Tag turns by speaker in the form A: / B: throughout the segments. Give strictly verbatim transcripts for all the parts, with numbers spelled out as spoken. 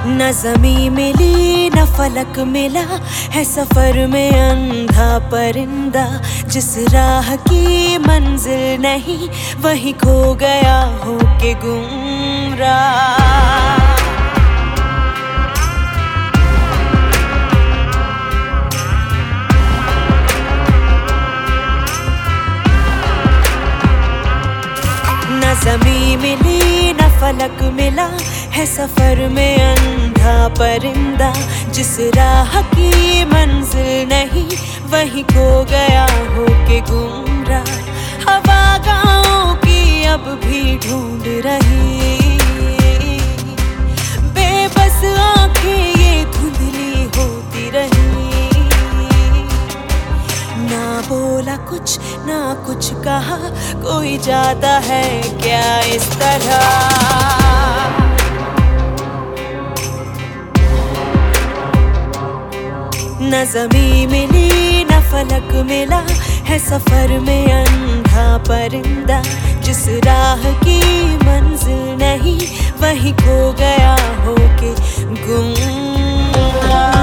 A: न ज़मीं मिली न फलक मिला है सफर में अंधा परिंदा। जिस राह की मंजिल नहीं वहीं खो गया हो के गुमराह। न ज़मीं मिली न फलक मिला है सफर में अंधा परिंदा। जिस राह की मंजिल नहीं वहीं खो गया हो के गुमराह। हवा गाँव की अब भी ढूंढ रही, बेबस आंखें ये धुंधली होती रही। ना बोला कुछ ना कुछ कहा, कोई जाता है क्या इस तरह। न ज़मीं मिली न फलक मिला है सफर में अंधा परिंदा। जिस राह की मंजिल नहीं वहीं खो गया हो के गुमराह।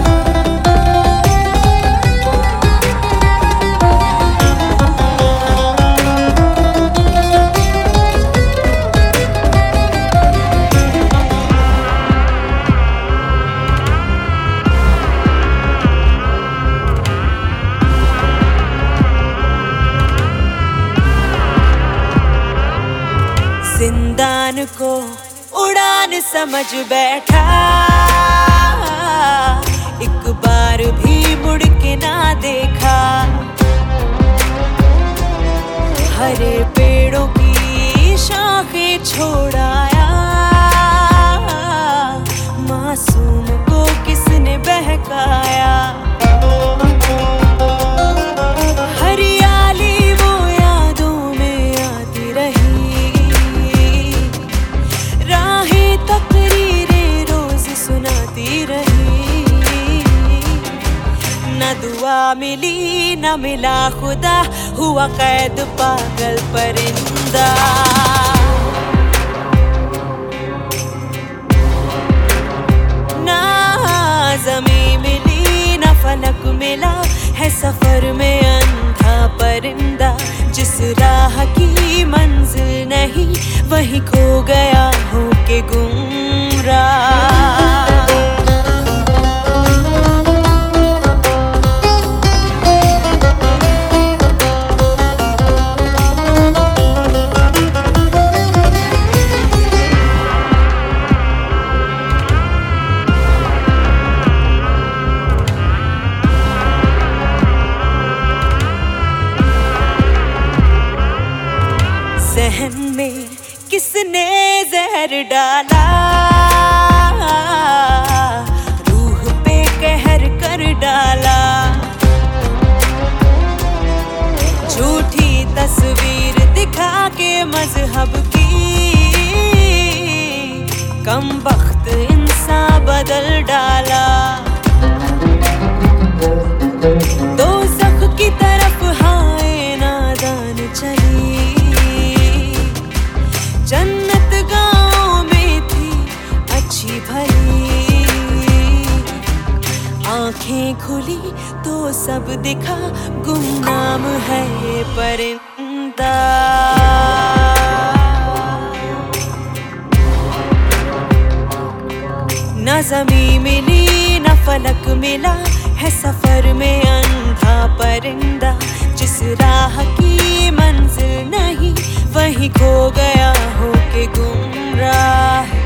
A: जिंदान को उड़ान समझ बैठा, एक बार भी मुड़ के ना देखा। हरे पेड़ों की शाखें छोड़ाया, मासूम को किसने बहकाया। हरियाली वो यादों में आती रही, तकरीरें रोज सुनाती रही। न दुआ मिली न मिला खुदा, हुआ कैद पागल परिंदा। ना ज़मीं मिली न फलक मिला है सफर में अंधा परिंदा। जिस राह की मंजिल नहीं वहीं खो गया हो के गुमराह। जहन में किसने जहर डाला, रूह पे कहर कर डाला। झूठी तस्वीर दिखा के मजहब की, कमबख्त इंसान बदल डाला। दोज़ख की तरफ हाय नादान चली, जन्नत गाँव में थी अच्छी भली। आंखें खुली तो सब दिखा, गुमनाम है ये परिंदा। न ज़मीं मिली न फलक मिला है सफर में अंधा परिंदा। जिस राह की मंजिल नहीं वहीं खो गया हो के गुमराह।